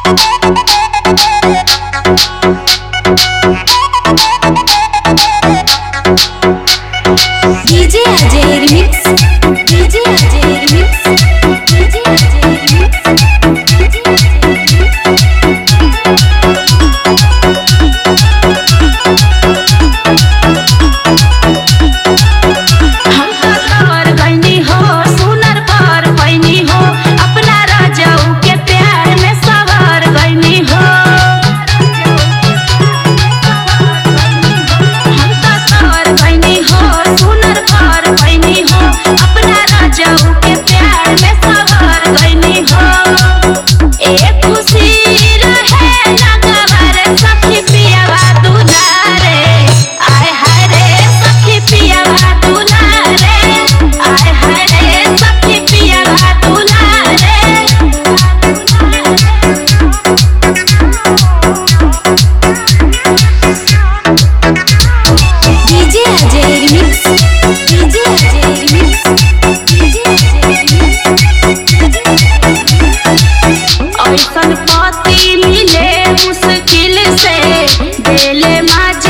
DJ Ajay remix, DJ Ajay remix, DJ Ajay remix, DJ हम सवर गईनी हो, सुनर पर पैनी हो, अपना राजाऊ के प्यार में सवर गईनी हो। हम सवर गईनी हो, सुनर पर पैनी हो, अपना राजाऊ के प्यार में सवर गईनी हो। एक खुशी रहे लगवर सखी पियावा दुलारे, आय हाय रे सखी पियावा दुलारे, आय हाय रे सखी पियावा दुलारे। DJ Ajay remix, DJ Ajay remix, DJ Ajay remix. ऐसन पति मिले मुश्किल से, देले माँ